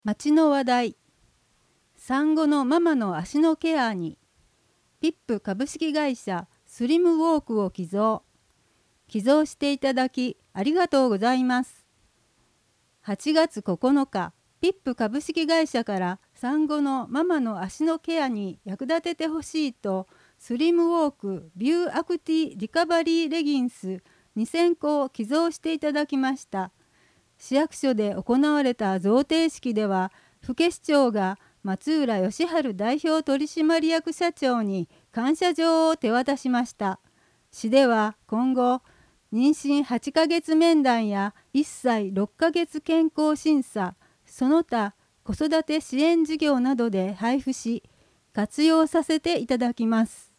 町の話題。産後のママの足のケアに、ピップ株式会社スリムウォークを寄贈していただきありがとうございます。8月9日、ピップ株式会社から産後のママの足のケアに役立ててほしいと、スリムウォークビューアクティリカバリーレギンス2000個を寄贈していただきました。市役所で行われた贈呈式では、府市長が松浦義治代表取締役社長に感謝状を手渡しました。市では今後、妊娠8ヶ月面談や1歳6ヶ月健康審査、その他子育て支援事業などで配布し、活用させていただきます。